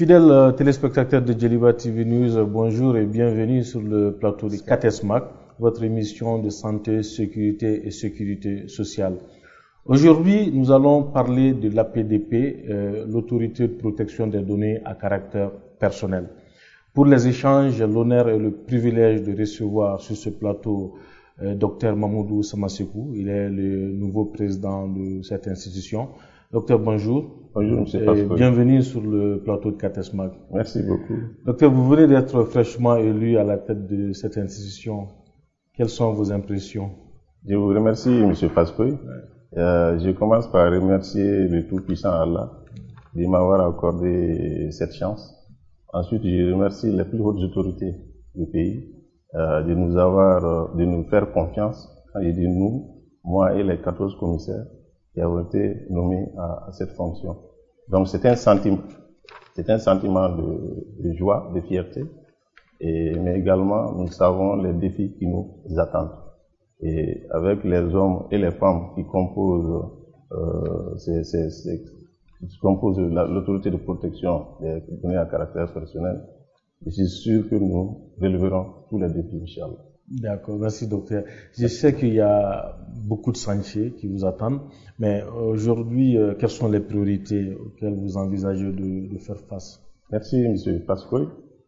Fidèles téléspectateurs de Djeliba TV News, bonjour et bienvenue sur le plateau de KATESMAC, votre émission de santé, sécurité et sécurité sociale. Aujourd'hui, nous allons parler de l'APDP, l'autorité de protection des données à caractère personnel. Pour les échanges, l'honneur et le privilège de recevoir sur ce plateau Dr Mamoudou Samasekou. Il est le nouveau président de cette institution. Docteur, bonjour. Bonjour, M. Pascal. Bienvenue sur le plateau de KATESMAC. Merci beaucoup. Docteur, vous venez d'être fraîchement élu à la tête de cette institution. Quelles sont vos impressions? Je vous remercie, M. Pascal. Je commence par remercier le Tout-Puissant Allah de m'avoir accordé cette chance. Ensuite, je remercie les plus hautes autorités du pays de nous faire confiance. Quand je dis nous, moi et les 14 commissaires qui avons été nommés à cette fonction. Donc c'est un sentiment de joie, de fierté, mais également nous savons les défis qui nous attendent. Et avec les hommes et les femmes qui composent l'autorité de protection des données à caractère personnel, je suis sûr que nous releverons tous les défis, Inch'Allah. D'accord, merci docteur. Je sais qu'il y a beaucoup de chantiers qui vous attendent, mais aujourd'hui, quelles sont les priorités auxquelles vous envisagez de faire face? Merci, M. Pascal.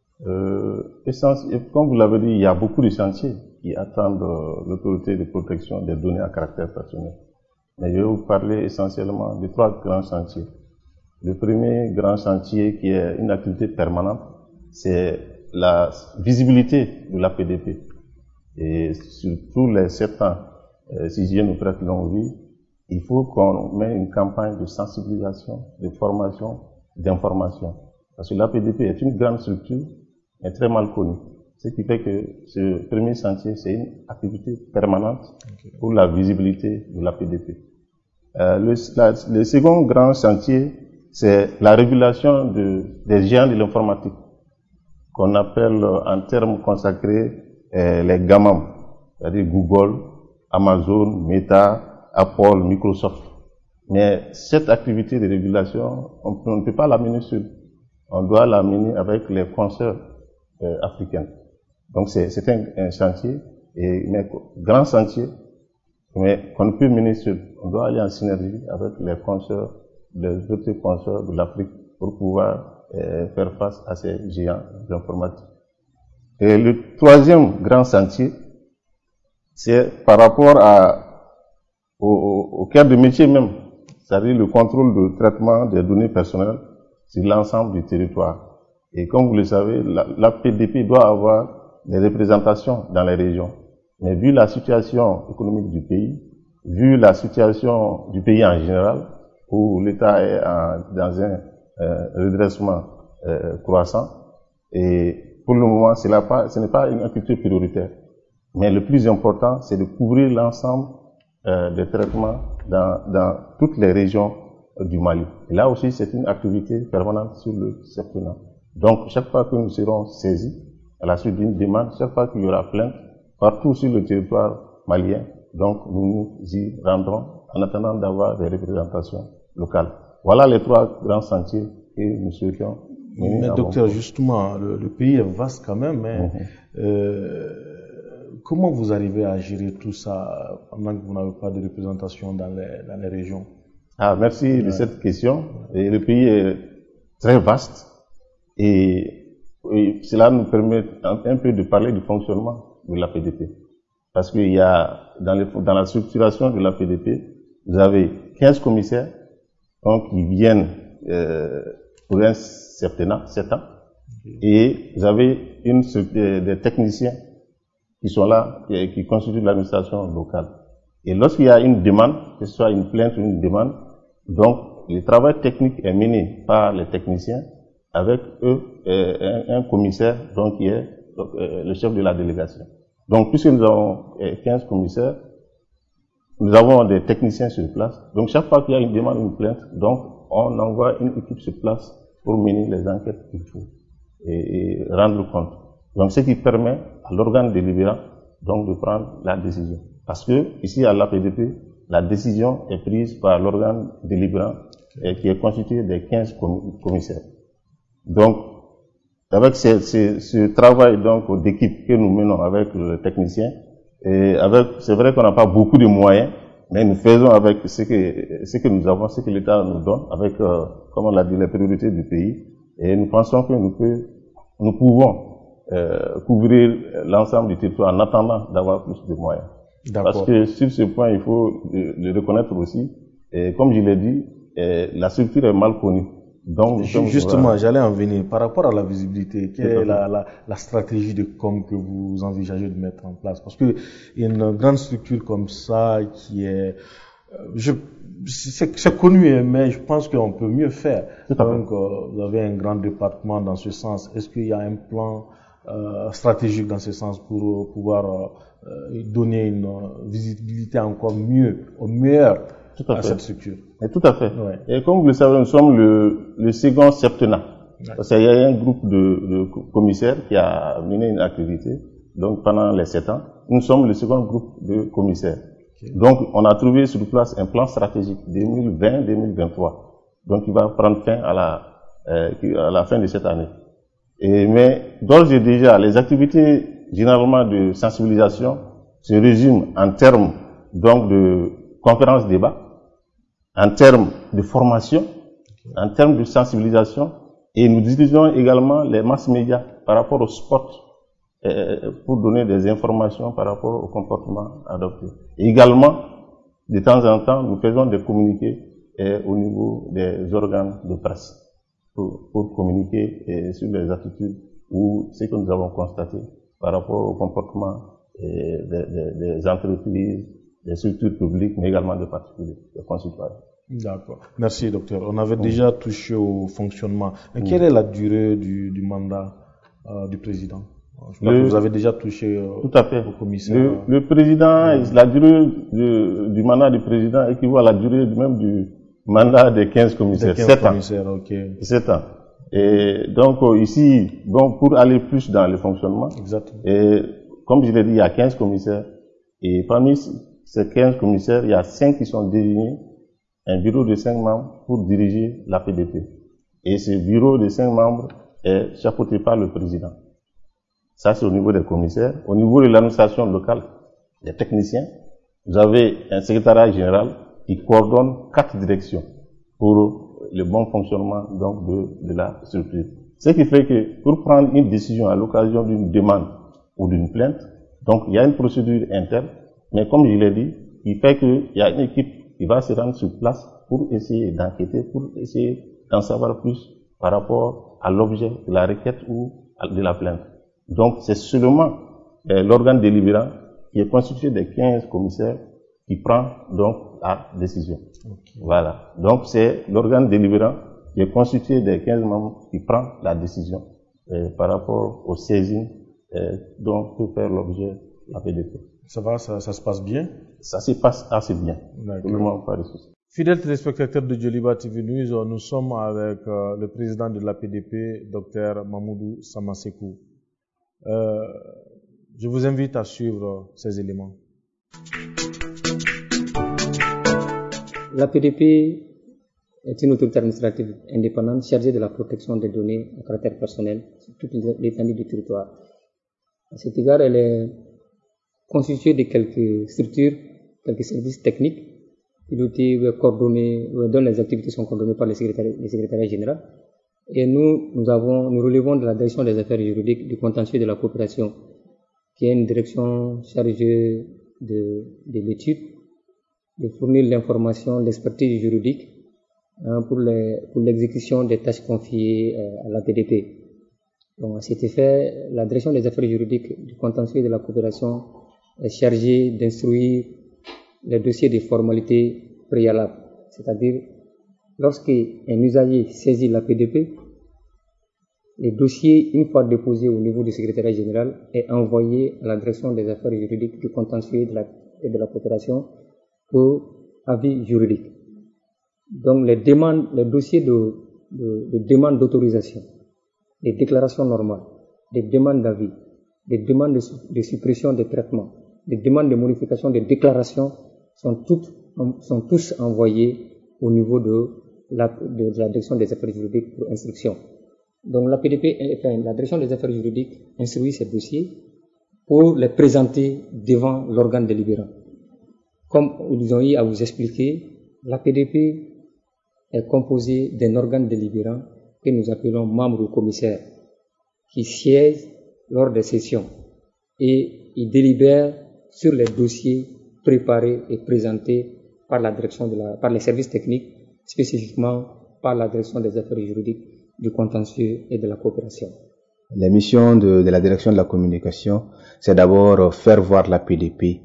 Comme vous l'avez dit, il y a beaucoup de chantiers qui attendent l'autorité de protection des données à caractère personnel. Mais je vais vous parler essentiellement de 3 grands chantiers. Le premier grand chantier qui est une activité permanente, c'est la visibilité de l'APDP. Et sur tous les 7 ans, si j'ai une prête longue vie, il faut qu'on mette une campagne de sensibilisation, de formation, d'information. Parce que l'APDP est une grande structure, mais très mal connue. Ce qui fait que ce premier chantier, c'est une activité permanente pour la visibilité de l'APDP. Le second grand chantier, c'est la régulation des géants de l'informatique, qu'on appelle en termes consacrés les GAMAM, c'est-à-dire Google, Amazon, Meta, Apple, Microsoft. Mais cette activité de régulation, on ne peut pas la mener seul. On doit la mener avec les consoeurs africains. Donc c'est un chantier, grand chantier, mais qu'on ne peut mener seul. On doit aller en synergie avec les consoeurs, les autres consoeurs de l'Afrique pour pouvoir faire face à ces géants de l'informatique. Et le troisième grand chantier, c'est par rapport au cœur de métier même, c'est-à-dire le contrôle de traitement des données personnelles sur l'ensemble du territoire. Et comme vous le savez, l'APDP doit avoir des représentations dans les régions. Mais vu la situation économique du pays, vu la situation du pays en général, où l'État est dans un redressement croissant, et pour le moment, ce n'est pas une activité prioritaire. Mais le plus important, c'est de couvrir l'ensemble des traitements dans toutes les régions du Mali. Et là aussi, c'est une activité permanente sur le septennat. Donc, chaque fois que nous serons saisis, à la suite d'une demande, chaque fois qu'il y aura plainte, partout sur le territoire malien, donc nous nous y rendrons en attendant d'avoir des représentations locales. Voilà les 3 grands chantiers que nous souhaitons. Mais docteur, justement, le pays est vaste quand même, mais comment vous arrivez à gérer tout ça pendant que vous n'avez pas de représentation dans les régions? Merci de cette question. Et le pays est très vaste et cela nous permet un peu de parler du fonctionnement de l'APDP. Parce qu'il y a, dans la structuration de l'APDP, vous avez 15 commissaires donc, qui viennent pour un septennat, 7 ans, et vous avez des techniciens qui sont là, qui constituent l'administration locale. Et lorsqu'il y a une demande, que ce soit une plainte ou une demande, donc le travail technique est mené par les techniciens avec eux un commissaire donc qui est le chef de la délégation. Donc puisque nous avons 15 commissaires, nous avons des techniciens sur place. Donc chaque fois qu'il y a une demande ou une plainte, donc on envoie une équipe sur place pour mener les enquêtes qu'il faut et rendre compte. Donc ce qui permet à l'organe délibérant donc de prendre la décision. Parce que ici à l'APDP, la décision est prise par l'organe délibérant qui est constitué des 15 commissaires. Donc, avec ce travail donc d'équipe que nous menons avec le technicien, et c'est vrai qu'on n'a pas beaucoup de moyens, mais nous faisons avec ce que nous avons, ce que l'État nous donne, avec, comme on l'a dit, les priorités du pays, et nous pensons que nous pouvons couvrir l'ensemble du territoire en attendant d'avoir plus de moyens. Parce que sur ce point, il faut le reconnaître aussi, et comme je l'ai dit, la structure est mal connue. Donc, justement, j'allais en venir. Par rapport à la visibilité, quelle est la stratégie de com que vous envisagez de mettre en place? Parce que une grande structure comme ça, qui est, c'est connu, mais je pense qu'on peut mieux faire. Donc, vous avez un grand département dans ce sens. Est-ce qu'il y a un plan stratégique dans ce sens pour pouvoir donner une visibilité encore meilleure à cette structure? Et tout à fait. Ouais. Et comme vous le savez, nous sommes le second septennat. Ouais. Parce qu'il y a un groupe de commissaires qui a mené une activité. Donc, pendant les 7 ans, nous sommes le second groupe de commissaires. Okay. Donc, on a trouvé sur place un plan stratégique 2020-2023. Donc, il va prendre fin à la fin de cette année. Mais, d'ores et déjà, les activités généralement de sensibilisation se résument en termes donc de conférences débats, en termes de formation, en termes de sensibilisation, et nous utilisons également les mass médias par rapport au sport pour donner des informations par rapport au comportement adopté. Et également, de temps en temps, nous faisons des communiqués au niveau des organes de presse pour communiquer sur les attitudes ou ce que nous avons constaté par rapport au comportement des entreprises, des structures publiques, mais également des particuliers, des concitoyens. D'accord. Merci, docteur. On avait déjà touché au fonctionnement. Mais quelle est la durée du mandat du président? Je crois que vous avez déjà touché tout à fait. Au commissaire. Le président, la durée du mandat du président équivaut à la durée même du mandat des 15 commissaires. 7 ans. Okay. 7 ans. Et donc, ici, bon, pour aller plus dans le fonctionnement. Exactement. Et comme je l'ai dit, il y a 15 commissaires. Et parmi ces 15 commissaires, il y a 5 qui sont désignés, un bureau de 5 membres pour diriger la PDP. Et ce bureau de 5 membres est chapeauté par le président. Ça, c'est au niveau des commissaires. Au niveau de l'administration locale, des techniciens, vous avez un secrétariat général qui coordonne 4 directions pour le bon fonctionnement donc de la structure. Ce qui fait que pour prendre une décision à l'occasion d'une demande ou d'une plainte, donc il y a une procédure interne, mais comme je l'ai dit, il fait qu'il y a une équipe qui va se rendre sur place pour essayer d'enquêter, pour essayer d'en savoir plus par rapport à l'objet de la requête ou de la plainte. Donc c'est seulement l'organe délibérant qui est constitué des 15 commissaires qui prend donc la décision. Okay. Voilà. Donc c'est l'organe délibérant qui est constitué des 15 membres qui prend la décision par rapport aux saisines dont peut faire l'objet la PDP. Ça va, ça se passe bien? Ça se passe assez bien. D'accord. Pas de souci. Fidèles téléspectateurs de Djoliba TV News, nous sommes avec le président de la PDP, Dr Mamoudou Samasekou. Je vous invite à suivre ces éléments. La PDP est une autorité administrative indépendante chargée de la protection des données à caractère personnel sur toute l'étendue du territoire. À cet égard, elle est constituée de quelques structures, quelques services techniques, pilotés ou coordonnés, dont les activités sont coordonnées par les secrétariats généraux. Et nous relevons de la direction des affaires juridiques du contentieux de la coopération, qui est une direction chargée de l'étude, de fournir l'information, l'expertise juridique pour l'exécution des tâches confiées à la PDP. Donc, à cet effet, la direction des affaires juridiques du contentieux de la coopération est chargée d'instruire les dossiers de formalités préalables, c'est-à-dire lorsqu'un usager saisit la PDP, le dossier, une fois déposé au niveau du secrétariat général, est envoyé à la direction des affaires juridiques du contentieux et de la coopération pour avis juridique. Donc les dossiers de demande d'autorisation, des déclarations normales, des demandes d'avis, des demandes de suppression des traitements, des demandes de modification des déclarations sont tous envoyés au niveau de la direction des affaires juridiques pour instruction. Donc la PDP, enfin, la direction des affaires juridiques instruit ces dossiers pour les présenter devant l'organe délibérant. Comme nous avons eu à vous expliquer, la PDP est composée d'un organe délibérant que nous appelons membres ou commissaires, qui siègent lors des sessions et ils délibèrent sur les dossiers préparés et présentés par la direction par les services techniques, spécifiquement par la direction des affaires juridiques, du contentieux et de la coopération. La mission de la direction de la communication, c'est d'abord faire voir la PDP,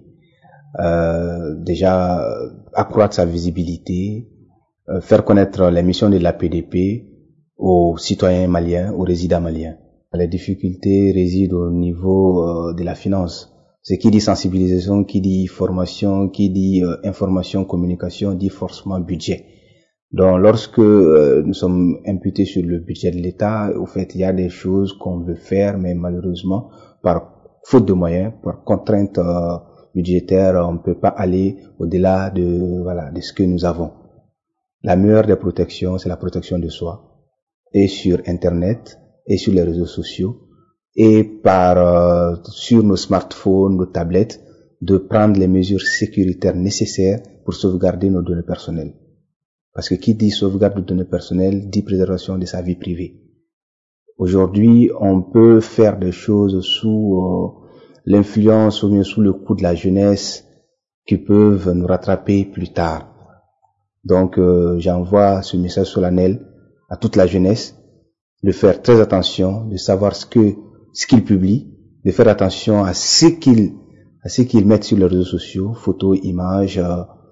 déjà accroître sa visibilité, faire connaître les missions de la PDP aux citoyens maliens, aux résidents maliens. Les difficultés résident au niveau de la finance. Ce qui dit sensibilisation, qui dit formation, qui dit information, communication, dit forcément budget. Donc, lorsque nous sommes imputés sur le budget de l'État, au fait, il y a des choses qu'on veut faire, mais malheureusement, par faute de moyens, par contrainte budgétaire, on ne peut pas aller au-delà de ce que nous avons. La meilleure des protections, c'est la protection de soi, et sur Internet, et sur les réseaux sociaux, et sur nos smartphones, nos tablettes, de prendre les mesures sécuritaires nécessaires pour sauvegarder nos données personnelles. Parce que qui dit sauvegarde de données personnelles dit préservation de sa vie privée. Aujourd'hui, on peut faire des choses sous l'influence ou bien sous le coup de la jeunesse qui peuvent nous rattraper plus tard. Donc, j'envoie ce message solennel à toute la jeunesse de faire très attention, de savoir ce qu'ils publient, de faire attention à ce qu'ils mettent sur les réseaux sociaux, photos, images,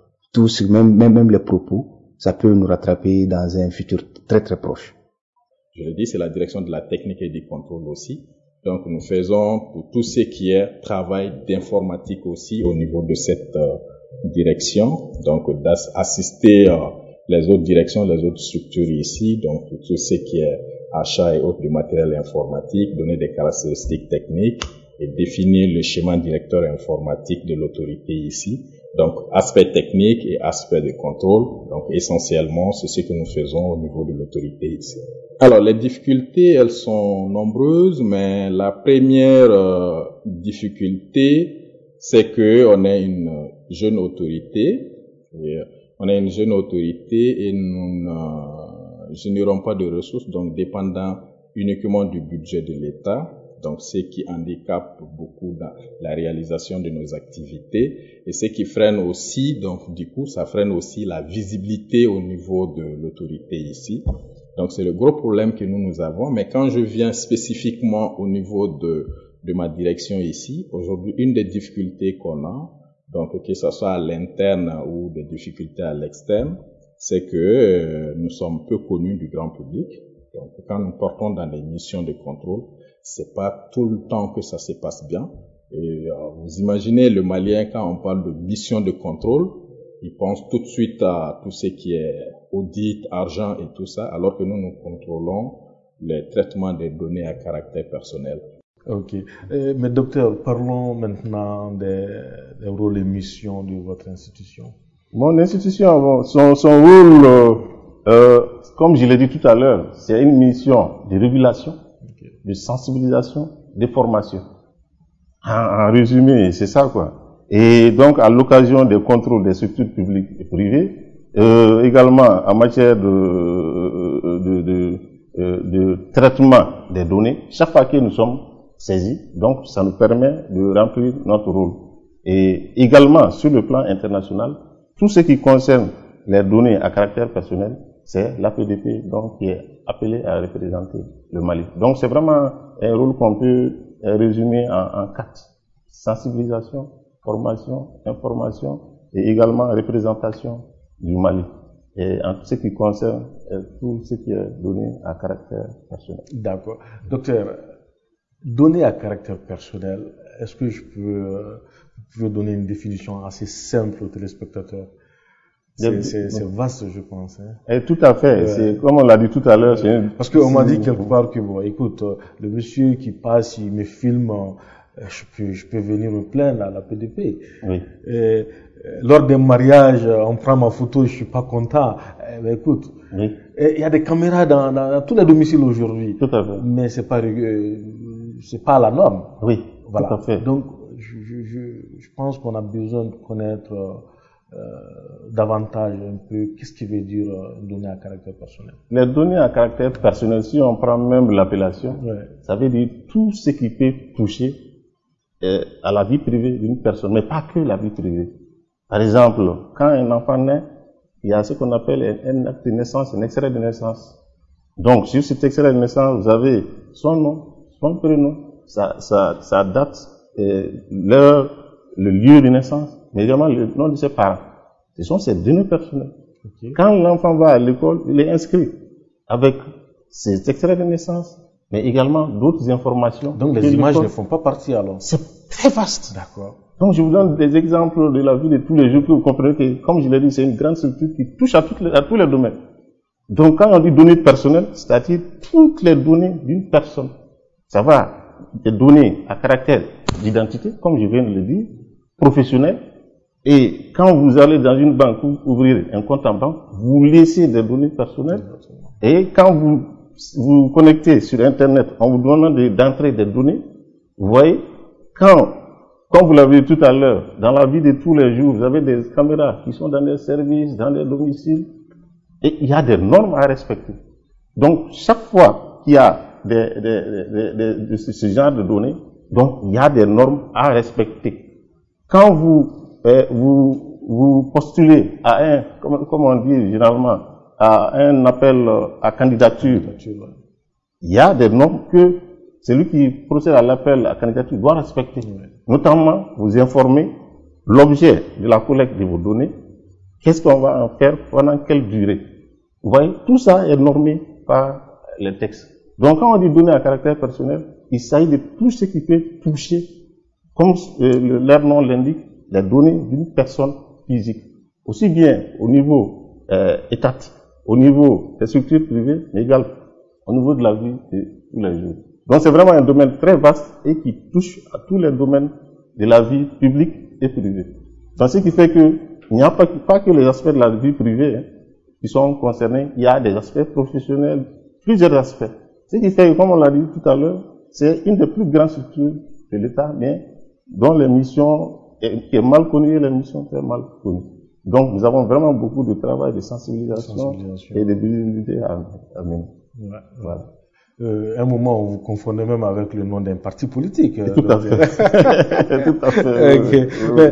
même les propos. Ça peut nous rattraper dans un futur très très proche. Je le dis, c'est la direction de la technique et du contrôle aussi. Donc nous faisons pour tout ce qui est travail d'informatique aussi au niveau de cette direction. Donc d'assister les autres directions, les autres structures ici. Donc pour tout ce qui est achat et autres du matériel informatique, donner des caractéristiques techniques et définir le schéma directeur informatique de l'autorité ici. Donc, aspect technique et aspect de contrôle. Donc, essentiellement, c'est ce que nous faisons au niveau de l'autorité ici. Alors, les difficultés, elles sont nombreuses, mais la première difficulté, c'est que on est une jeune autorité. Et nous ne générons pas de ressources, donc dépendant uniquement du budget de l'État. Donc, ce qui handicape beaucoup dans la réalisation de nos activités et ce qui freine aussi, donc du coup, ça freine aussi la visibilité au niveau de l'autorité ici. Donc, c'est le gros problème que nous avons. Mais quand je viens spécifiquement au niveau de ma direction ici, aujourd'hui, une des difficultés qu'on a, donc que ce soit à l'interne ou des difficultés à l'externe, c'est que nous sommes peu connus du grand public. Donc, quand nous portons dans des missions de contrôle, c'est pas tout le temps que ça se passe bien. Et vous imaginez le Malien, quand on parle de mission de contrôle, il pense tout de suite à tout ce qui est audit, argent et tout ça, alors que nous contrôlons les traitements des données à caractère personnel. Ok. Mais docteur, parlons maintenant des rôles et missions de votre institution. Mon institution, son rôle, comme je l'ai dit tout à l'heure, c'est une mission de régulation, de sensibilisation, de formation. En résumé, c'est ça quoi. Et donc, à l'occasion des contrôles des structures publiques et privées, également en matière de traitement des données, chaque fois que nous sommes saisis, donc ça nous permet de remplir notre rôle. Et également, sur le plan international, tout ce qui concerne les données à caractère personnel, c'est l'APDP donc qui est appelé à représenter le Mali. Donc c'est vraiment un rôle qu'on peut résumer en 4. Sensibilisation, formation, information et également représentation du Mali. Et en tout ce qui concerne tout ce qui est donné à caractère personnel. D'accord. Docteur, données à caractère personnel, est-ce que vous pouvez donner une définition assez simple aux téléspectateurs? C'est vaste, je pense. Hein. Et tout à fait. C'est comme on l'a dit tout à l'heure. Parce qu'on m'a dit quelque part que bon, écoute, le monsieur qui passe, il me filme, je peux venir me plaindre à la PDP. Oui. Lors d'un mariage, on prend ma photo, je suis pas content. Ben, écoute, oui. Il y a des caméras dans tous les domiciles aujourd'hui. Tout à fait. Mais c'est pas la norme. Oui, voilà. Tout à fait. Donc, je pense qu'on a besoin de connaître davantage un peu qu'est-ce qui veut dire données à caractère personnel. Les données à caractère personnel, si on prend même l'appellation, ça veut dire tout ce qui peut toucher à la vie privée d'une personne, mais pas que la vie privée. Par exemple, quand un enfant naît, il y a ce qu'on appelle un acte de naissance, un extrait de naissance. Donc, sur cet extrait de naissance, vous avez son nom, son prénom, sa date, l'heure, le lieu de naissance, mais également le nom de ses parents. Ce sont ces données personnelles. Okay. Quand l'enfant va à l'école, il est inscrit avec ses extraits de naissance, mais également d'autres informations. Donc les images ne font pas partie alors? C'est très vaste. D'accord. Donc je vous donne des exemples de la vie de tous les jours pour que vous compreniez que, comme je l'ai dit, c'est une grande structure qui touche à tous les domaines. Donc quand on dit données personnelles, c'est-à-dire toutes les données d'une personne. Ça va des données à caractère d'identité, comme je viens de le dire, professionnel. Et quand vous allez dans une banque pour ouvrir un compte en banque, vous laissez des données personnelles. Et quand vous vous connectez sur Internet, on vous demande d'entrer des données. Vous voyez, comme vous l'avez dit tout à l'heure, dans la vie de tous les jours, vous avez des caméras qui sont dans des services, dans des domiciles, et il y a des normes à respecter. Donc, chaque fois qu'il y a ce genre de données, donc il y a des normes à respecter. Quand vous postulez à un, comme on dit généralement, à un appel à candidature, il y a des normes que celui qui procède à l'appel à candidature doit respecter. Notamment, vous informer l'objet de la collecte de vos données, qu'est-ce qu'on va en faire, pendant quelle durée. Vous voyez, tout ça est normé par les textes. Donc, quand on dit données à caractère personnel, il s'agit de tout ce qui peut toucher, comme leur nom l'indique, les données d'une personne physique. Aussi bien au niveau étatique, au niveau des structures privées, mais également au niveau de la vie de tous les jours. Donc c'est vraiment un domaine très vaste et qui touche à tous les domaines de la vie publique et privée. Donc ce qui fait que il n'y a pas que les aspects de la vie privée qui sont concernés, il y a des aspects professionnels, plusieurs aspects. Ce qui fait que, comme on l'a dit tout à l'heure, c'est une des plus grandes structures de l'État, mais dont les missions qui est mal connue et les missions très mal connues. Donc nous avons vraiment beaucoup de travail de sensibilisation. Et de visibilité à mener. Ouais. Voilà. Un moment où vous confondez même avec le nom d'un parti politique. Tout à fait. Tout à fait. Okay.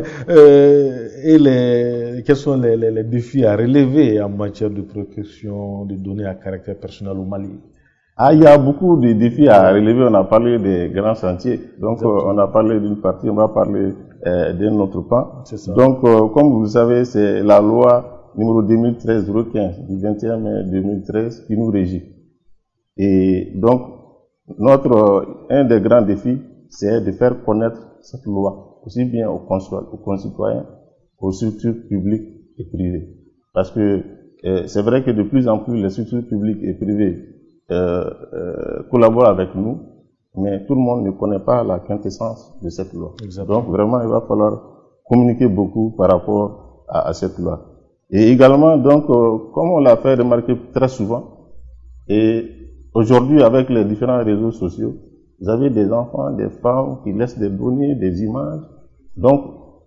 Et quels sont les défis à relever en matière de protection des données à caractère personnel au Mali? Il y a beaucoup de défis à relever. On a parlé des grands chantiers. Donc, on a parlé d'une partie, on va parler d'un autre pan. Donc, comme vous le savez, c'est la loi numéro 2013-015 du 21 mai 2013 qui nous régit. Et donc, un des grands défis, c'est de faire connaître cette loi, aussi bien aux concitoyens, aux structures publiques et privées. Parce que c'est vrai que de plus en plus, les structures publiques et privées collaborent avec nous, mais tout le monde ne connaît pas la quintessence de cette loi. Exactement. Donc, vraiment, il va falloir communiquer beaucoup par rapport à cette loi. Et également, donc, comme on l'a fait remarquer très souvent, et aujourd'hui, avec les différents réseaux sociaux, vous avez des enfants, des femmes qui laissent des données, des images. Donc,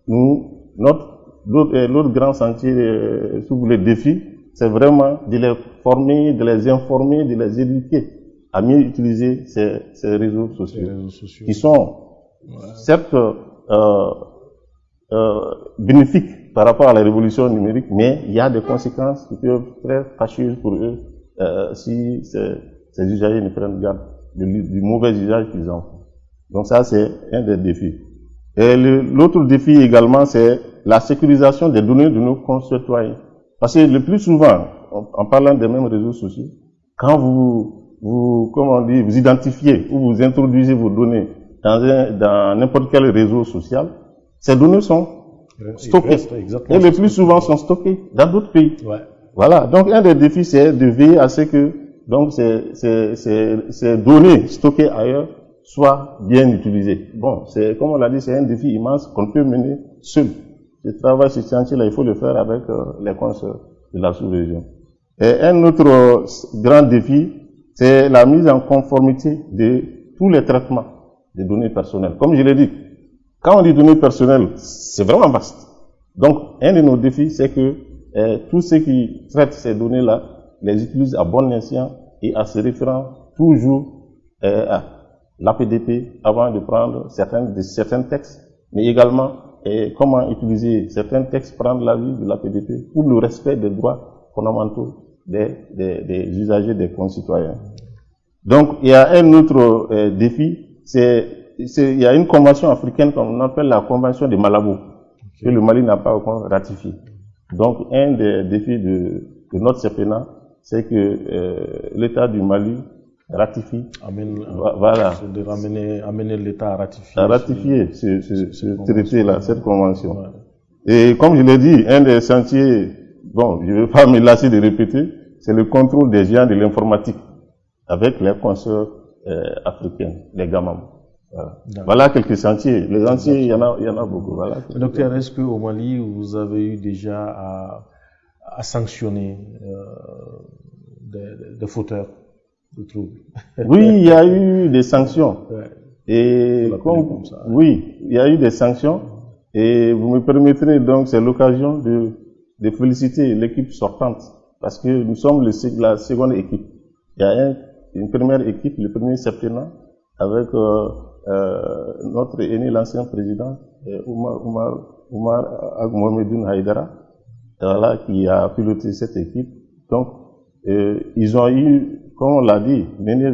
l'autre grand sentier, si vous voulez, défi, c'est vraiment de les former, de les informer, de les éduquer à mieux utiliser ces réseaux sociaux, qui sont certes bénéfiques par rapport à la révolution numérique, mais il y a des conséquences qui peuvent être très fâcheuses pour eux si ces usagers ne prennent garde du mauvais usage qu'ils en font. Donc ça, c'est un des défis. Et l'autre défi également, c'est la sécurisation des données de nos concitoyens. Parce que le plus souvent, en parlant des mêmes réseaux sociaux, quand vous identifiez ou vous introduisez vos données dans n'importe quel réseau social, ces données sont stockées. Et le plus souvent sont stockées dans d'autres pays. Ouais. Voilà. Donc, un des défis, c'est de veiller à ce que, donc, ces données stockées ailleurs soient bien utilisées. Bon, comme on l'a dit, c'est un défi immense qu'on peut mener seul. Ce travail, ce chantier-là, il faut le faire avec les consoeurs de la sous-région. Et un autre grand défi, c'est la mise en conformité de tous les traitements des données personnelles. Comme je l'ai dit, quand on dit données personnelles, c'est vraiment vaste. Donc, un de nos défis, c'est que tous ceux qui traitent ces données-là les utilisent à bon escient et en se référant toujours à l'APDP avant de prendre certains textes, mais également comment utiliser certains textes, prendre l'avis de l'APDP pour le respect des droits fondamentaux des usagers, des concitoyens. Donc, il y a un autre défi, il y a une convention africaine qu'on appelle la convention de Malabo, que le Mali n'a pas encore ratifiée. Donc, un des défis de notre CEPENA, c'est que l'État du Mali ratifie. Voilà. C'est de amener l'État à ratifier. À ratifier ce traité-là, cette convention. Ouais. Et comme je l'ai dit, un des chantiers, bon, je ne vais pas me lasser de répéter, c'est le contrôle des géants de l'informatique avec les consoeurs africaines, les GAMAM. Voilà quelques chantiers. Les chantiers, il y en a beaucoup. Voilà. Docteur, est-ce qu'au Mali, vous avez eu déjà à sanctionner des fauteurs de troubles? Oui, il y a eu des sanctions. Ouais. Et comme ça, oui, il y a eu des sanctions. Et vous me permettrez donc, c'est l'occasion de féliciter l'équipe sortante, parce que nous sommes la seconde équipe. Il y a une première équipe, le premier septennat, avec notre aîné, l'ancien président, Oumar Mohamedoun Haïdara, voilà, qui a piloté cette équipe. Donc, ils ont eu, comme on l'a dit,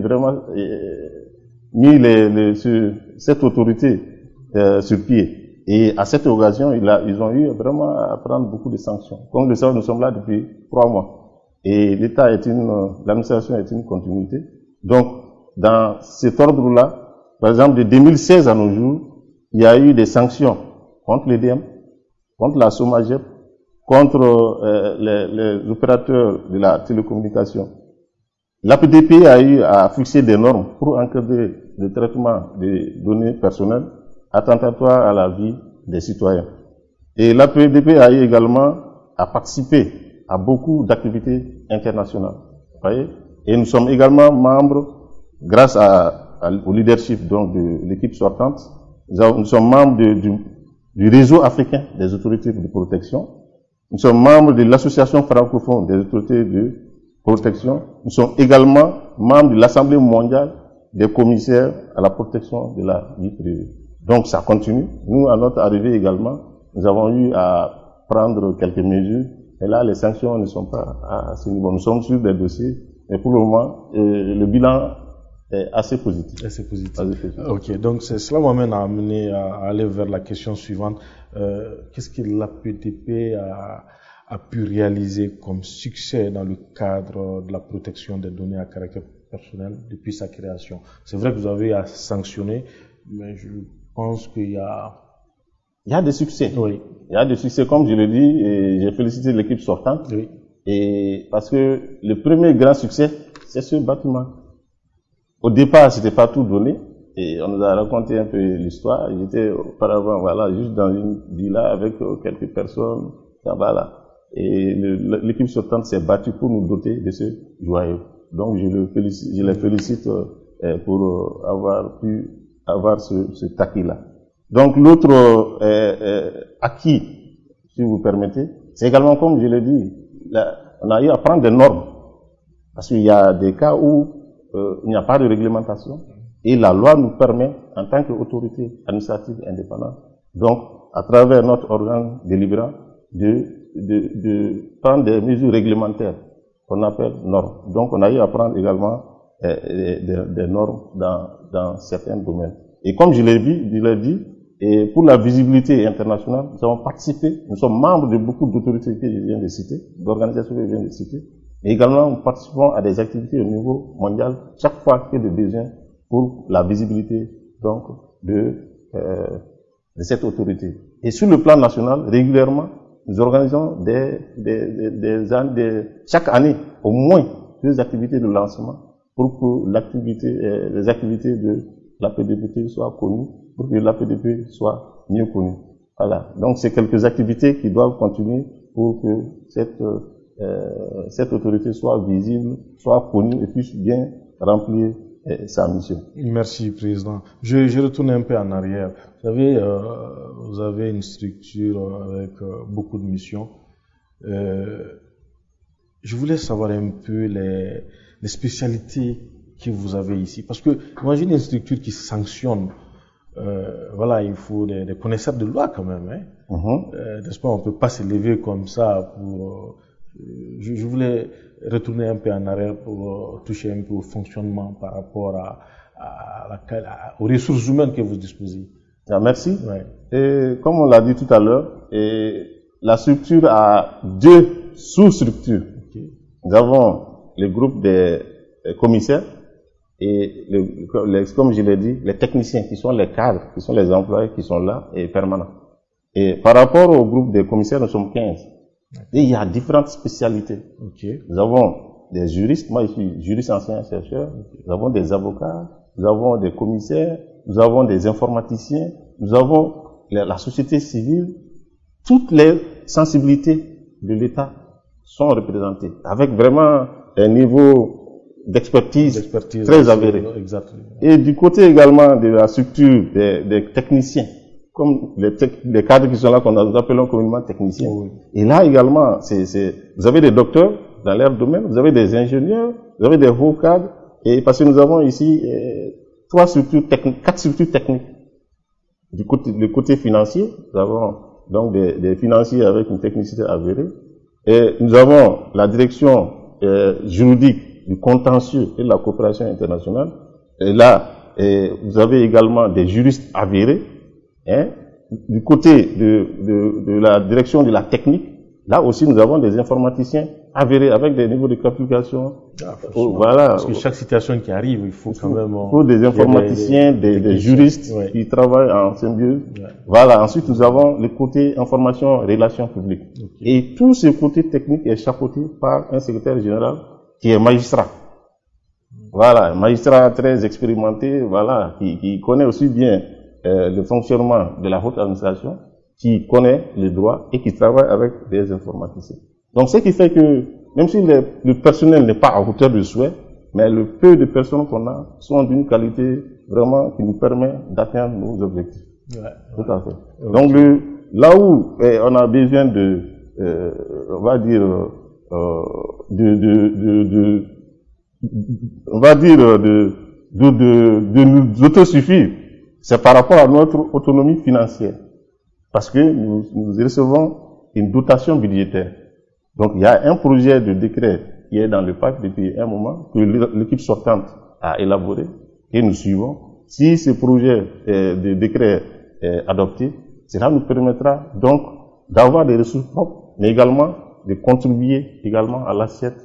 mis cette autorité sur pied. Et à cette occasion, ils ont eu vraiment à prendre beaucoup de sanctions. Comme vous le savez, nous sommes là depuis 3 mois. Et l'État l'administration est une continuité. Donc, dans cet ordre-là, par exemple, de 2016 à nos jours, il y a eu des sanctions contre l'EDM, contre la SOMAGEP, contre les opérateurs de la télécommunication. L'APDP a fixé des normes pour encadrer le traitement des données personnelles attentatoires à la vie des citoyens. Et l'APDP a également participé à beaucoup d'activités internationales. Vous voyez? Et nous sommes également membres, grâce au leadership donc de l'équipe sortante, nous sommes membres du réseau africain des autorités de protection. Nous sommes membres de l'association francophone des autorités de protection. Nous sommes également membres de l'Assemblée mondiale des commissaires à la protection de la vie privée. Donc ça continue. Nous, à notre arrivée également, nous avons eu à prendre quelques mesures. Et là, les sanctions ne sont pas à ce niveau. Nous sommes sur des dossiers. Et pour le moment, le bilan est assez positif. Assez positif. Ok, donc cela m'amène à aller vers la question suivante. Qu'est-ce que l'APDP a pu réaliser comme succès dans le cadre de la protection des données à caractère personnel depuis sa création? C'est vrai que vous avez à sanctionner, mais je pense qu'il y a des succès. Oui. Il y a des succès, comme je l'ai dit, et j'ai félicité l'équipe sortante. Oui. Et parce que le premier grand succès, c'est ce bâtiment. Au départ, c'était pas tout donné. Et on nous a raconté un peu l'histoire. J'étais auparavant, voilà, juste dans une villa avec quelques personnes, là-bas. Et l'équipe sortante s'est battue pour nous doter de ce joyau. Donc, je les félicite pour avoir pu avoir ce acquis-là. Donc, l'autre acquis, si vous permettez, c'est également, comme je l'ai dit, on a eu à prendre des normes. Parce qu'il y a des cas où il n'y a pas de réglementation. Et la loi nous permet, en tant qu'autorité administrative indépendante, donc, à travers notre organe délibérant, de prendre des mesures réglementaires qu'on appelle normes. Donc, on a eu à prendre également des normes dans certains domaines. Et comme je l'ai dit, et pour la visibilité internationale, nous avons participé, nous sommes membres de beaucoup d'autorités que je viens de citer, d'organisations que je viens de citer, et également nous participons à des activités au niveau mondial chaque fois qu'il y a des besoins pour la visibilité donc de cette autorité. Et sur le plan national, régulièrement, nous organisons chaque année au moins 2 activités de lancement pour que les activités de l'APDP soient connues, pour que l'APDP soit mieux connue. Voilà. Donc c'est quelques activités qui doivent continuer pour que cette autorité soit visible, soit connue et puisse bien remplir sa mission. Merci, Président. Je retourne un peu en arrière. Vous savez, vous avez une structure avec beaucoup de missions. Je voulais savoir un peu les spécialités que vous avez ici. Parce que, imaginez une structure qui sanctionne. Voilà, il faut des connaisseurs de loi quand même. Hein. N'est-ce pas, on peut pas se lever comme ça pour... je voulais retourner un peu en arrière pour toucher un peu au fonctionnement par rapport aux ressources humaines que vous disposez. Ah, merci. Ouais. Et comme on l'a dit tout à l'heure, la structure a 2 sous-structures. Okay. Nous avons le groupe des commissaires et comme je l'ai dit, les techniciens qui sont les cadres, qui sont les employés qui sont là et permanents. Et par rapport au groupe des commissaires, nous sommes 15. Et il y a différentes spécialités. Okay. Nous avons des juristes, moi je suis juriste ancien chercheur, nous avons des avocats, nous avons des commissaires, nous avons des informaticiens, nous avons la société civile, toutes les sensibilités de l'État sont représentées, avec vraiment un niveau d'expertise très avéré. Exactement. Et du côté également de la structure des techniciens, comme les cadres qui sont là, qu'on nous appelons communément techniciens. Oui. Et là également, vous avez des docteurs dans leur domaine, vous avez des ingénieurs, vous avez des hauts cadres, et parce que nous avons ici 4 structures techniques. Le côté financier, nous avons donc des financiers avec une technicité avérée, et nous avons la direction juridique du contentieux et de la coopération internationale. Et là, vous avez également des juristes avérés. Hein. Du côté de la direction de la technique, là aussi nous avons des informaticiens avérés avec des niveaux de qualification. Voilà. Parce que chaque situation qui arrive, il faut quand même... Il faut des informaticiens, des juristes qui travaillent en symbiose. Ouais. Voilà. Ensuite, nous avons le côté information, relations publiques. Okay. Et tout ce côté technique est chapeauté par un secrétaire général qui est magistrat. Voilà. Un magistrat très expérimenté, voilà, qui connaît aussi bien le fonctionnement de la haute administration, qui connaît les droits et qui travaille avec des informaticiens. Donc, ce qui fait que, même si le personnel n'est pas à hauteur de souhait, mais le peu de personnes qu'on a sont d'une qualité vraiment qui nous permet d'atteindre nos objectifs. Ouais. Tout à fait. Okay. Donc, là où on a besoin on va dire, de nous autosuffire, c'est par rapport à notre autonomie financière. Parce que nous recevons une dotation budgétaire. Donc, il y a un projet de décret qui est dans le PAC depuis un moment, que l'équipe sortante a élaboré, et nous suivons. Si ce projet de décret est adopté, cela nous permettra donc d'avoir des ressources propres, mais également de contribuer également à l'assiette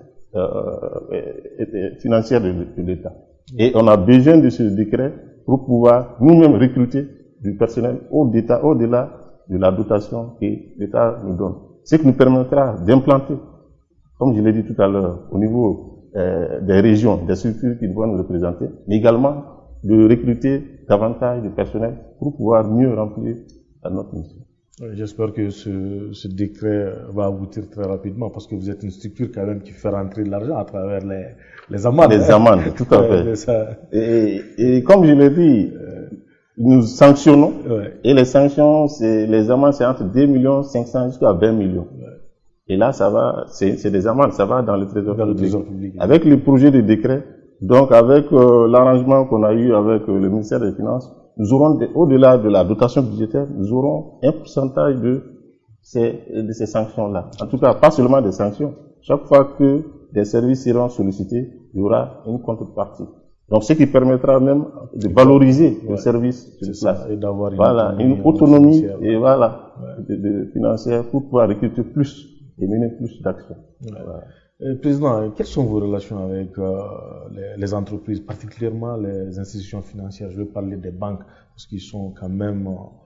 financière de l'État. Et on a besoin de ce décret pour pouvoir nous-mêmes recruter du personnel au-delà de la dotation que l'État nous donne. Ce qui nous permettra d'implanter, comme je l'ai dit tout à l'heure, au niveau des régions, des structures qui vont nous représenter, mais également de recruter davantage de personnel pour pouvoir mieux remplir notre mission. J'espère que ce décret va aboutir très rapidement, parce que vous êtes une structure quand même qui fait rentrer de l'argent à travers les amendes. Les amendes, tout à fait. Et comme je l'ai dit, nous sanctionnons, et les sanctions, les amendes, c'est entre 2 500 000 jusqu'à 20 millions. Et là, ça va, c'est des amendes, ça va dans le trésor public. Avec le projet de décret, donc avec l'arrangement qu'on a eu avec le ministère des Finances, nous aurons, au-delà de la dotation budgétaire, nous aurons un pourcentage de ces sanctions-là. En tout cas, pas seulement des sanctions. Chaque fois que des services seront sollicités, il y aura une contrepartie. Donc, ce qui permettra même de valoriser le service sur place. Et d'avoir une autonomie et financière pour pouvoir recruter plus et mener plus d'actions. Voilà. Président, quelles sont vos relations avec les entreprises, particulièrement les institutions financières? Je veux parler des banques, parce qu'ils sont quand même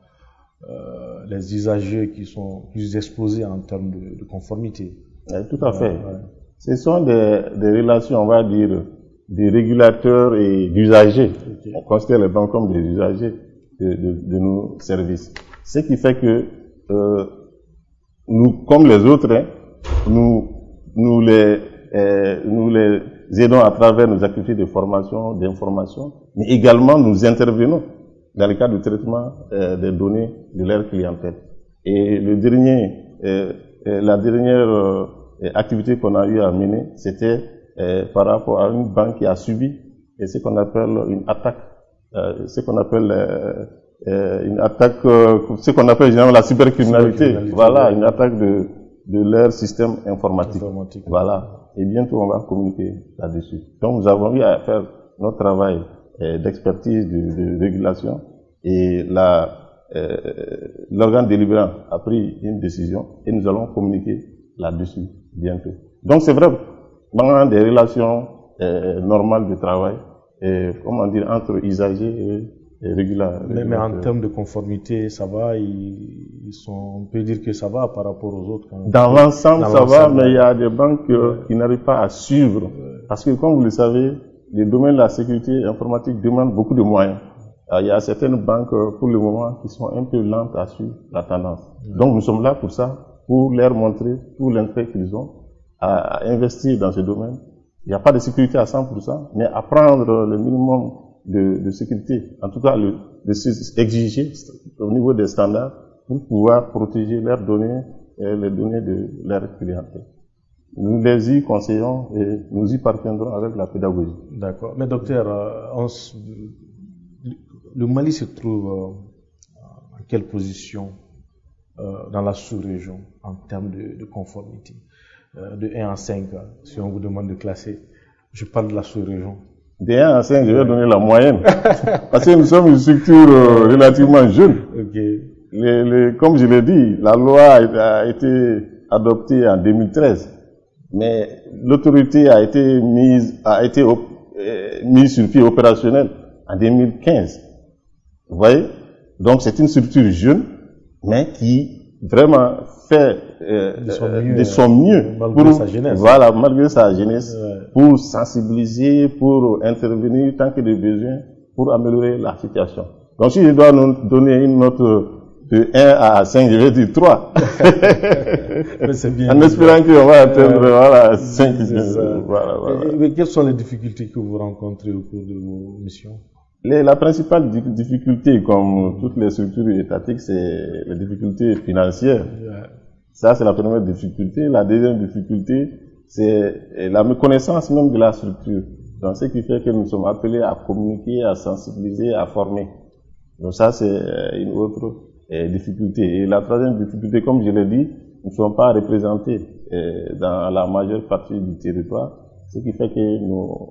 les usagers qui sont plus exposés en termes de conformité. Tout à fait. Ce sont des relations, on va dire, des régulateurs et d'usagers. Okay. On considère les banques comme des usagers de nos services. Ce qui fait que nous, comme les autres, nous nous les aidons à travers nos activités de formation, d'information, mais également nous intervenons dans le cadre du traitement des données de leur clientèle. Et la dernière activité qu'on a eu à mener, c'était par rapport à une banque qui a subi ce qu'on appelle une attaque, ce qu'on appelle généralement la cybercriminalité. Voilà, une attaque de leur système informatique. Voilà. Et bientôt on va communiquer là-dessus. Donc nous avons eu à faire notre travail d'expertise, de régulation, et l'organe délibérant a pris une décision et nous allons communiquer là-dessus bientôt. Donc c'est vrai, dans des relations normales de travail, comment dire, entre usagers et régulateurs. Mais en termes de conformité, ça va, on peut dire que ça va par rapport aux autres. Dans l'ensemble, ça va, mais il y a des banques qui n'arrivent pas à suivre. Parce que, comme vous le savez, le domaine de la sécurité informatique demande beaucoup de moyens. Alors, il y a certaines banques, pour le moment, qui sont un peu lentes à suivre la tendance. Donc, nous sommes là pour ça, pour leur montrer tout l'intérêt qu'ils ont à investir dans ce domaine. Il n'y a pas de sécurité à 100%, mais à prendre le minimum de sécurité, en tout cas de exiger au niveau des standards pour pouvoir protéger leurs données et les données de leur clientèle. Nous les y conseillons et nous y parviendrons avec la pédagogie. D'accord. Mais docteur, le Mali se trouve en quelle position dans la sous-région en termes de conformité de 1 à 5, si on vous demande de classer? Je parle de la sous-région. De 1 à 5, je vais donner la moyenne. Parce que nous sommes une structure relativement jeune. Okay. Comme je l'ai dit, la loi a été adoptée en 2013. Mais l'autorité a été mise sur pied opérationnel en 2015. Vous voyez? Donc c'est une structure jeune, mais qui vraiment fait de son mieux malgré sa jeunesse. Voilà, malgré sa jeunesse, pour sensibiliser, pour intervenir tant que de besoin, pour améliorer la situation. Donc si je dois nous donner une note de 1 à 5, je vais dire 3. En espérant qu'on va atteindre 5. Voilà. Mais quelles sont les difficultés que vous rencontrez au cours de vos missions? La principale difficulté, comme toutes les structures étatiques, c'est les difficultés financières. Ça, c'est la première difficulté. La deuxième difficulté, c'est la méconnaissance même de la structure. Donc, ce qui fait que nous sommes appelés à communiquer, à sensibiliser, à former. Donc, ça, c'est une autre difficulté. Et la troisième difficulté, comme je l'ai dit, nous ne sommes pas représentés dans la majeure partie du territoire. Ce qui fait que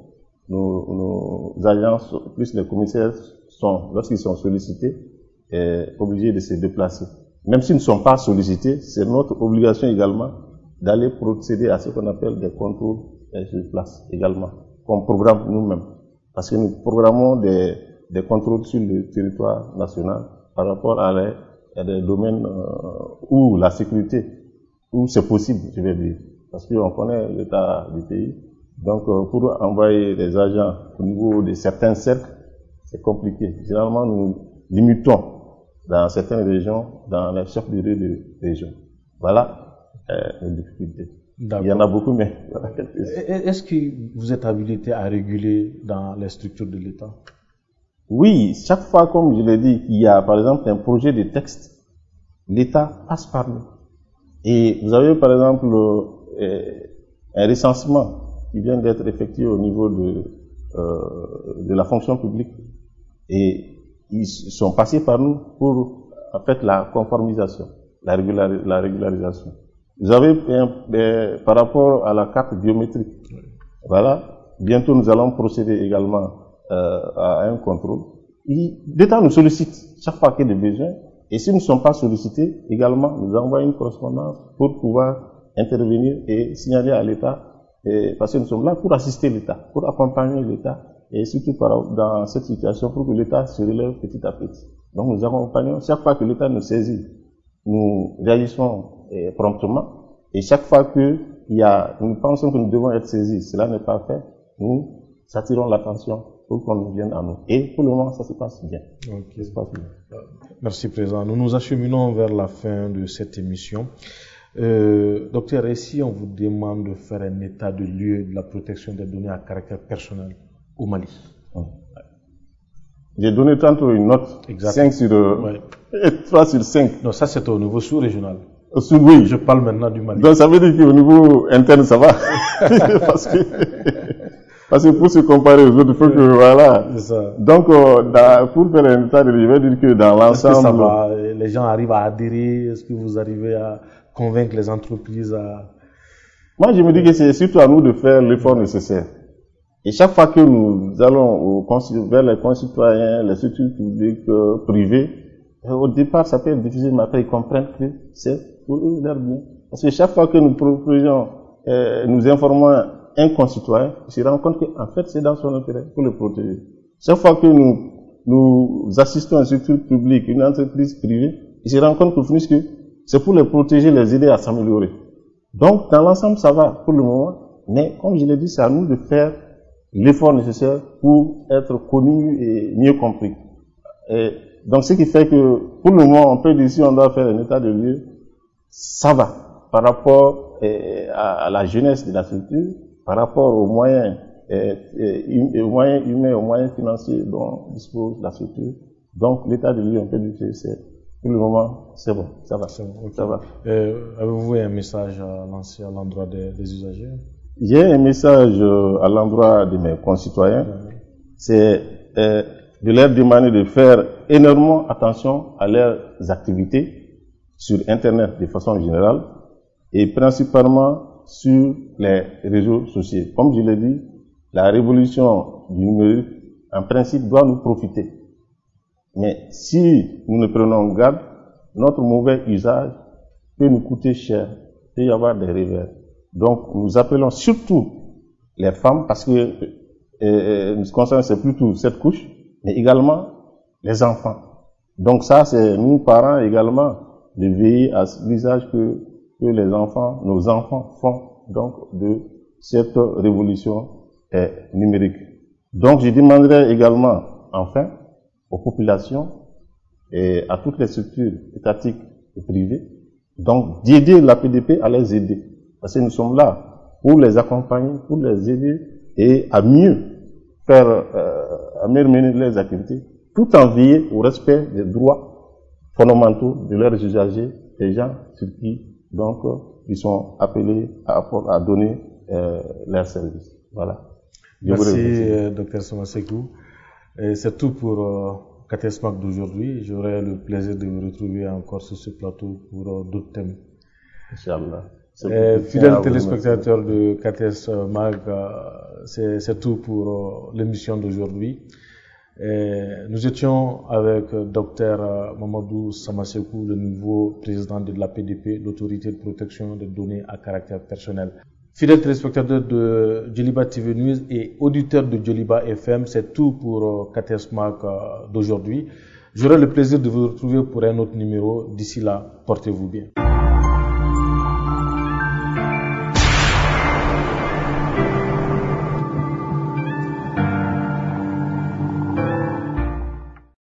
nos agences, plus les commissaires, lorsqu'ils sont sollicités, obligés de se déplacer. Même s'ils ne sont pas sollicités, c'est notre obligation également d'aller procéder à ce qu'on appelle des contrôles sur place également, qu'on programme nous-mêmes. Parce que nous programmons des contrôles sur le territoire national par rapport à des domaines où la sécurité, où c'est possible, je vais dire. Parce qu'on connaît l'état du pays. Donc, pour envoyer des agents au niveau de certains cercles, c'est compliqué. Généralement, nous limitons dans certaines régions, dans les chefs de région. Voilà les difficultés. Il y en a beaucoup, mais voilà quelques-unes. Est-ce que vous êtes habilité à réguler dans les structures de l'État? Oui, chaque fois, comme je l'ai dit, qu'il y a par exemple un projet de texte, l'État passe par nous. Et vous avez par exemple un recensement qui vient d'être effectué au niveau de la fonction publique. Et ils sont passés par nous pour, en fait, la conformisation, la régularisation. Vous avez, par rapport à la carte biométrique, voilà, bientôt nous allons procéder également à un contrôle. L'État nous sollicite chaque fois qu'il y a des besoins, et si nous ne sommes pas sollicités, également, nous envoyons une correspondance pour pouvoir intervenir et signaler à l'État, parce que nous sommes là pour assister l'État, pour accompagner l'État, et surtout dans cette situation pour que l'État se relève petit à petit. Donc nous accompagnons, chaque fois que l'État nous saisit, nous réagissons promptement, et chaque fois que nous pensons que nous devons être saisis, cela n'est pas fait, nous attirons l'attention pour qu'on vienne à nous. Et pour le moment, ça se passe bien. Okay. Ça se passe bien. Merci, Président. Nous nous acheminons vers la fin de cette émission. Docteur, et si on vous demande de faire un état de lieu de la protection des données à caractère personnel au Mali? J'ai donné tantôt une note, Exact. 5 sur, 3 sur 5. Non, ça c'est au niveau sous-régional. Oui. Je parle maintenant du Mali. Donc ça veut dire qu'au niveau interne, ça va. Parce que pour se comparer aux autres, il faut que, voilà. C'est ça. Donc, pour faire un état de lieu, je vais dire que dans Est-ce que l'ensemble... ça va? Les gens arrivent à adhérer? Est-ce que vous arrivez à convaincre les entreprises à... Moi, je me dis que c'est surtout à nous de faire l'effort nécessaire. Et chaque fois que nous allons vers les concitoyens, les structures publiques, privées, au départ, ça peut être difficile, mais après, ils comprennent que c'est pour eux leur bien. Parce que chaque fois que nous proposons, nous informons un concitoyen, il se rend compte qu'en fait, c'est dans son intérêt pour le protéger. Chaque fois que nous assistons à une structure publique, une entreprise privée, il se rend compte que c'est pour les protéger, les aider à s'améliorer. Donc, dans l'ensemble, ça va pour le moment. Mais, comme je l'ai dit, c'est à nous de faire l'effort nécessaire pour être connus et mieux compris. Et donc, ce qui fait que, pour le moment, on peut dire si on doit faire un état de lieu, ça va par rapport à la jeunesse de la structure, par rapport aux moyens, aux moyens humains, aux moyens financiers dont dispose la structure. Donc, l'état de lieu, on peut dire que c'est, pour le moment, c'est bon, ça va. Okay. Ça va. Avez-vous un message à lancer à l'endroit des usagers? J'ai un message à l'endroit de mes concitoyens. C'est de leur demander de faire énormément attention à leurs activités sur Internet de façon générale et principalement sur les réseaux sociaux. Comme je l'ai dit, la révolution du numérique, en principe, doit nous profiter. Mais si nous ne prenons garde, notre mauvais usage peut nous coûter cher, il peut y avoir des revers. Donc, nous appelons surtout les femmes, parce que nous concernons, c'est plutôt cette couche, mais également les enfants. Donc ça, c'est nous, parents, également, de veiller à l'usage que les enfants, nos enfants font, donc, de cette révolution numérique. Donc, je demanderai également, enfin, aux populations et à toutes les structures étatiques et privées, donc, d'aider la PDP à les aider. Parce que nous sommes là pour les accompagner, pour les aider et à mieux faire, à mieux mener leurs activités, tout en veillant au respect des droits fondamentaux de leurs usagers, des gens sur qui, donc, ils sont appelés à donner leurs services. Voilà. Merci, Dr Samasekou. C'est tout pour Katesmak d'aujourd'hui. J'aurai le plaisir de vous retrouver encore sur ce plateau pour d'autres thèmes. Inch'Allah. Fidèles téléspectateurs de Kates Mag, c'est tout pour l'émission d'aujourd'hui. Nous étions avec Dr Mamadou Samasekou, le nouveau président de l'APDP, l'autorité de protection des données à caractère personnel. Fidèles téléspectateurs de Djeliba TV News et auditeurs de Djeliba FM, c'est tout pour Kates Mag d'aujourd'hui. J'aurai le plaisir de vous retrouver pour un autre numéro. D'ici là, portez-vous bien.